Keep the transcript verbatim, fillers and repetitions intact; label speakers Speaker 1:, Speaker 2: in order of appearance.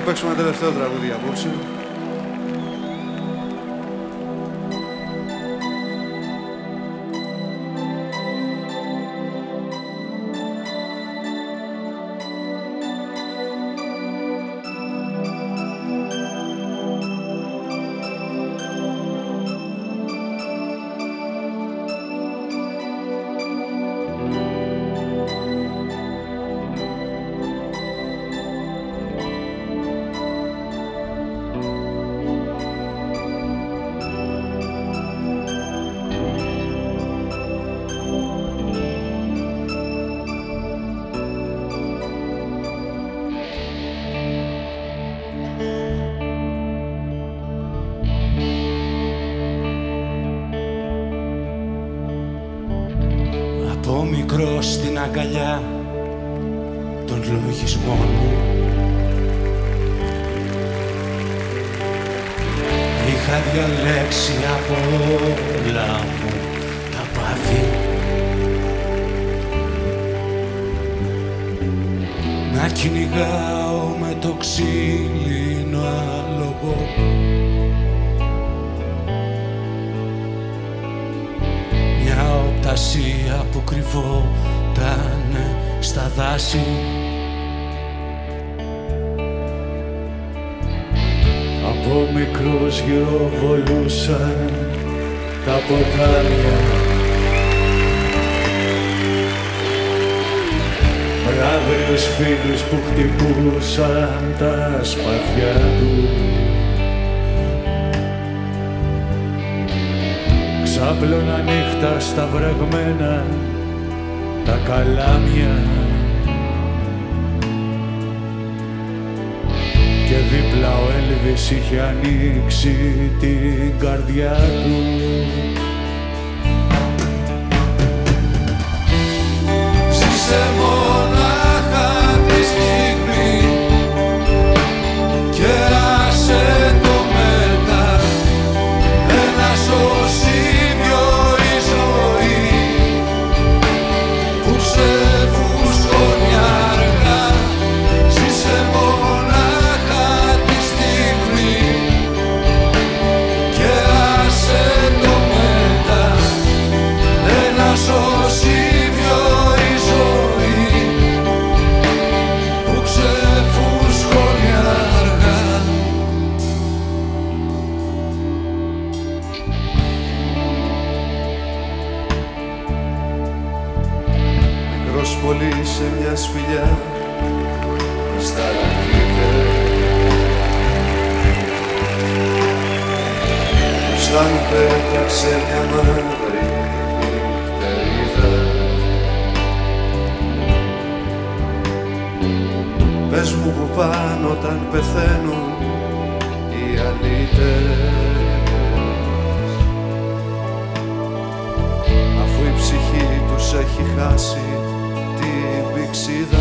Speaker 1: Θα παίξουμε ένα τελευταίο τραγούδι απόψε.
Speaker 2: Από μικρό στην αγκαλιά των λογισμών μου είχα διαλέξει από όλα μου τα πάθη να κυνηγάω με το ξύλινο άλογο ασία που κρυβόταν στα δάση
Speaker 3: από μικρός γυροβολούσαν τα ποτάμια μπράβριους φίλους που χτυπούσαν τα σπαθιά του ξάπλωνα νύχτα στα βραγμένα τα καλάμια και δίπλα ο Έλβης είχε ανοίξει την καρδιά του.
Speaker 2: Ζήσε μονάχα τη στιγμή και άσε το μετά ένα σωσίδιο η ζωή που σε φουσκώνει αργά. Ζήσε μονάχα τη στιγμή και άσε το μετά ένα σωσίδιο η ζωή που ξεφουσκώνει αργά.
Speaker 1: Μικρός πολύ σε μια σπηλιά σταλακτείται μπροστά μου πέταξε μια μαύρη νυχτερίδα. Πες μου που πάνε όταν πεθαίνουν οι αλήτες, αφού η ψυχή τους έχει χάσει την πηξίδα.